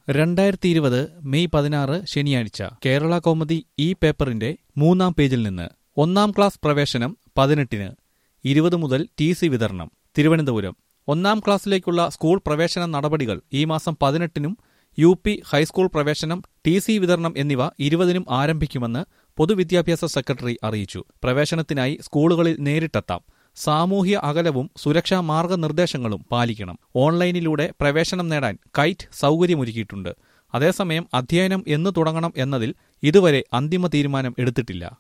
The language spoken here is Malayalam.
2020 മെയ് 16 ശനിയാഴ്ച കേരള കൗമുദി ഈ പേപ്പറിന്റെ 3-ാം പേജിൽ നിന്ന് 1-ാം ക്ലാസ് പ്രവേശനം 18-ന് 20 മുതൽ ടി.സി. വിതരണം. തിരുവനന്തപുരം 1-ാം ക്ലാസ്സിലേക്കുള്ള സ്കൂൾ പ്രവേശന നടപടികൾ ഈ മാസം 18-നും യു.പി. ഹൈസ്കൂൾ പ്രവേശനം, ടി.സി. വിതരണം എന്നിവ 20-നും ആരംഭിക്കുമെന്ന് പൊതുവിദ്യാഭ്യാസ സെക്രട്ടറി അറിയിച്ചു. പ്രവേശനത്തിനായി സ്കൂളുകളിൽ നേരിട്ടെത്താം. സാമൂഹ്യ അകലവും സുരക്ഷാ മാർഗനിർദ്ദേശങ്ങളും പാലിക്കണം. ഓൺലൈനിലൂടെ പ്രവേശനം നേടാൻ കൈറ്റ് സൗകര്യമൊരുക്കിയിട്ടുണ്ട്. അതേസമയം അധ്യയനം എന്ന് തുടങ്ങണം എന്നതിൽ ഇതുവരെ അന്തിമ തീരുമാനം എടുത്തിട്ടില്ല.